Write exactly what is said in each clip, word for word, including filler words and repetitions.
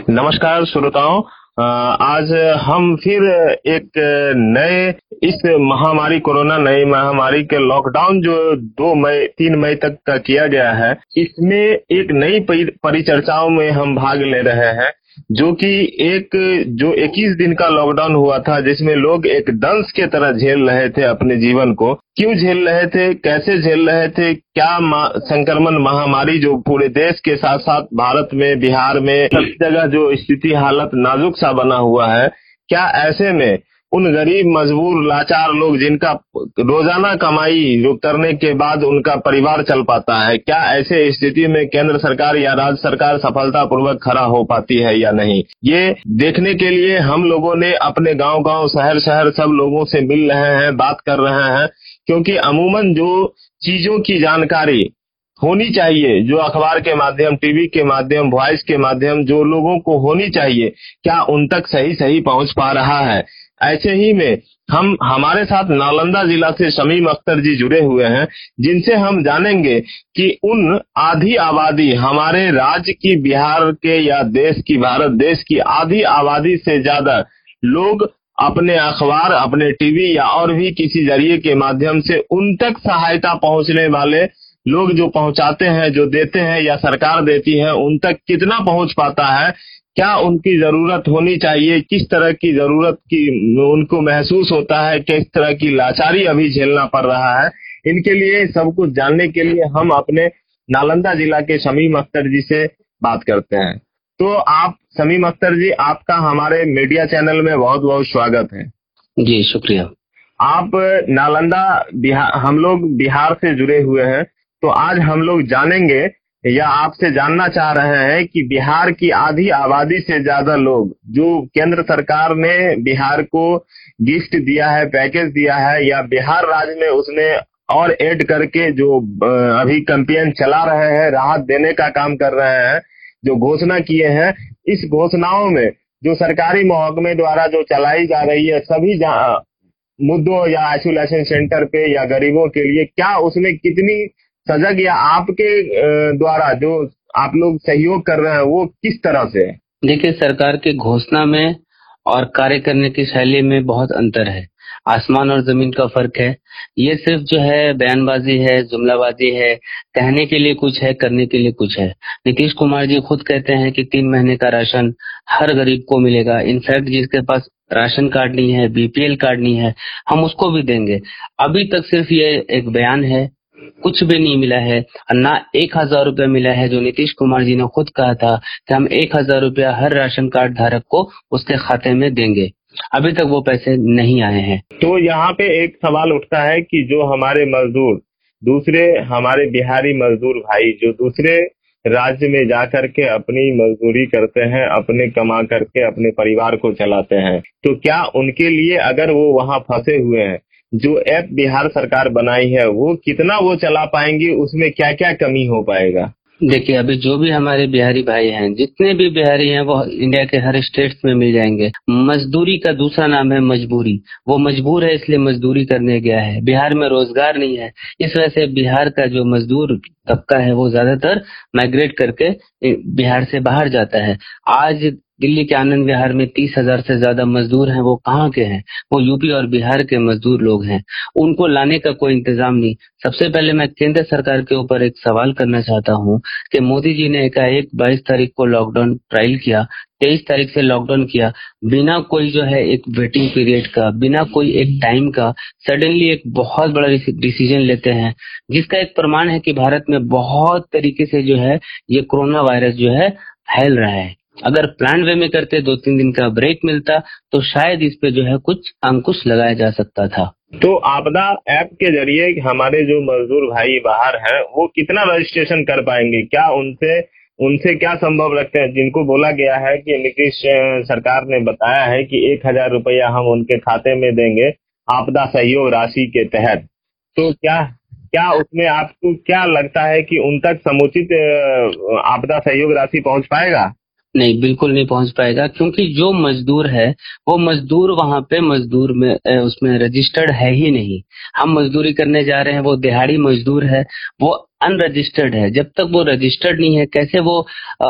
नमस्कार श्रोताओं, अ, आज हम फिर एक नए इस महामारी कोरोना नई महामारी के लॉकडाउन जो दो मई तीन मई तक का किया गया है, इसमें एक नई परि- परिचर्चाओं में हम भाग ले रहे हैं, जो कि एक जो इक्कीस दिन का लॉकडाउन हुआ था, जिसमें लोग एक दंश के तरह झेल रहे थे अपने जीवन को। क्यों झेल रहे थे, कैसे झेल रहे थे, क्या मा- संक्रमण महामारी जो पूरे देश के साथ साथ भारत में, बिहार में, सब जगह जो स्थिति हालत नाजुक सा बना हुआ है, क्या ऐसे में उन गरीब मजबूर लाचार लोग जिनका रोजाना कमाई जो करने के बाद उनका परिवार चल पाता है, क्या ऐसे स्थिति में केंद्र सरकार या राज्य सरकार सफलतापूर्वक खड़ा हो पाती है या नहीं, ये देखने के लिए हम लोगों ने अपने गांव गांव शहर शहर सब लोगों से मिल रहे हैं, बात कर रहे हैं। क्योंकि अमूमन जो चीजों की जानकारी होनी चाहिए, जो अखबार के माध्यम, टीवी के माध्यम, वॉइस के माध्यम जो लोगों को होनी चाहिए, क्या उन तक सही सही पहुंच पा रहा है। ऐसे ही में हम हमारे साथ नालंदा जिला से शमीम अख्तर जी जुड़े हुए हैं, जिनसे हम जानेंगे कि उन आधी आबादी, हमारे राज्य की, बिहार के या देश की, भारत देश की आधी आबादी से ज्यादा लोग अपने अखबार, अपने टीवी या और भी किसी जरिए के माध्यम से उन तक सहायता पहुंचने वाले लोग जो पहुंचाते हैं, जो देते हैं या सरकार देती है, उन तक कितना पहुंच पाता है, क्या उनकी जरूरत होनी चाहिए, किस तरह की जरूरत की उनको महसूस होता है, किस तरह की लाचारी अभी झेलना पड़ रहा है। इनके लिए सब कुछ जानने के लिए हम अपने नालंदा जिला के शमीम अख्तर जी से बात करते हैं। तो आप शमीम अख्तर जी, आपका हमारे मीडिया चैनल में बहुत बहुत स्वागत है। जी शुक्रिया। आप नालंदा बिहार, हम लोग बिहार से जुड़े हुए हैं, तो आज हम लोग जानेंगे या आपसे जानना चाह रहे हैं कि बिहार की आधी आबादी से ज्यादा लोग, जो केंद्र सरकार ने बिहार को गिफ्ट दिया है, पैकेज दिया है, या बिहार राज्य में उसने और ऐड करके जो अ, अभी कैंपेन चला रहे हैं, राहत देने का काम कर रहे हैं, जो घोषणा किए हैं, इस घोषणाओं में जो सरकारी महकमे द्वारा जो चलाई जा रही है सभी जा- मुद्दों या आइसोलेशन सेंटर पे या गरीबों के लिए, क्या उसमें कितनी सजग या आपके अ, द्वारा जो आप लोग सहयोग कर रहे हैं वो किस तरह से है? देखिए, सरकार की घोषणा में और कार्य करने की शैली में बहुत अंतर है। आसमान और जमीन का फर्क है। ये सिर्फ जो है बयानबाजी है, जुमलाबाजी है, कहने के लिए कुछ है, करने के लिए कुछ है। नीतीश कुमार जी खुद कहते हैं कि तीन महीने का राशन हर गरीब को मिलेगा। इनफैक्ट जिसके पास राशन कार्ड नहीं है, बीपीएल कार्ड नहीं है, हम उसको भी देंगे। अभी तक सिर्फ ये एक बयान है, कुछ भी नहीं मिला है। और ना एक हजार रुपया मिला है, जो नीतीश कुमार जी ने खुद कहा था कि हम एक हजार रुपया हर राशन कार्ड धारक को उसके खाते में देंगे। अभी तक वो पैसे नहीं आए हैं। तो यहाँ पे एक सवाल उठता है कि जो हमारे मजदूर, दूसरे हमारे बिहारी मजदूर भाई जो दूसरे राज्य में जा करके अपनी मजदूरी करते हैं, अपने कमा करके अपने परिवार को चलाते हैं, तो क्या उनके लिए अगर वो वहाँ फंसे हुए हैं, जो ऐप बिहार सरकार बनाई है, वो कितना वो चला पाएंगे, उसमें क्या क्या कमी हो पाएगा? देखिए, अभी जो भी हमारे बिहारी भाई हैं, जितने भी बिहारी हैं, वो इंडिया के हर स्टेट्स में मिल जाएंगे। मजदूरी का दूसरा नाम है मजबूरी। वो मजबूर है इसलिए मजदूरी करने गया है। बिहार में रोजगार नहीं है, इस वजह से बिहार का जो मजदूर तबका है वो ज्यादातर माइग्रेट करके बिहार से बाहर जाता है। आज दिल्ली के आनंद विहार में तीस हजार से ज्यादा मजदूर हैं। वो कहाँ के हैं? वो यूपी और बिहार के मजदूर लोग हैं। उनको लाने का कोई इंतजाम नहीं। सबसे पहले मैं केंद्र सरकार के ऊपर एक सवाल करना चाहता हूँ कि मोदी जी ने एकाएक बाईस तारीख को लॉकडाउन ट्रायल किया, तेईस तारीख से लॉकडाउन किया, बिना कोई जो है एक वेटिंग पीरियड का, बिना कोई एक टाइम का सडनली एक बहुत बड़ा डिसीजन लेते हैं, जिसका एक प्रमाण है कि भारत में बहुत तरीके से जो है ये कोरोना वायरस जो है फैल रहा है। अगर प्लान वे में करते, दो तीन दिन का ब्रेक मिलता, तो शायद इस पे जो है कुछ अंकुश लगाया जा सकता था। तो आपदा ऐप के जरिए हमारे जो मजदूर भाई बाहर हैं, वो कितना रजिस्ट्रेशन कर पाएंगे? क्या उनसे उनसे क्या संभव रखते हैं, जिनको बोला गया है कि नीतीश सरकार ने बताया है कि एक हजार रुपया हम उनके खाते में देंगे आपदा सहयोग राशि के तहत, तो क्या क्या उसमें आपको क्या लगता है कि उन तक समुचित अ, आपदा सहयोग राशि पहुंच पाएगा? नहीं, बिल्कुल नहीं पहुंच पाएगा, क्योंकि जो मजदूर है वो मजदूर वहां पे मजदूर में अ, उसमें रजिस्टर्ड है ही नहीं। हम मजदूरी करने जा रहे हैं, वो दिहाड़ी मजदूर है, वो अनरजिस्टर्ड है। जब तक वो रजिस्टर्ड नहीं है, कैसे वो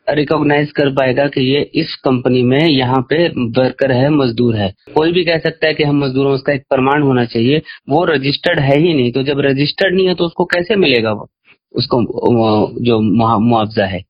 रिकॉग्नाइज कर पाएगा कि ये इस कंपनी में यहाँ पे वर्कर है, मजदूर है। कोई भी कह सकता है कि हम मजदूरों, उसका एक प्रमाण होना चाहिए। वो रजिस्टर्ड है ही नहीं, तो जब रजिस्टर्ड नहीं है तो उसको कैसे मिलेगा वो उसको जो मुआवजा है।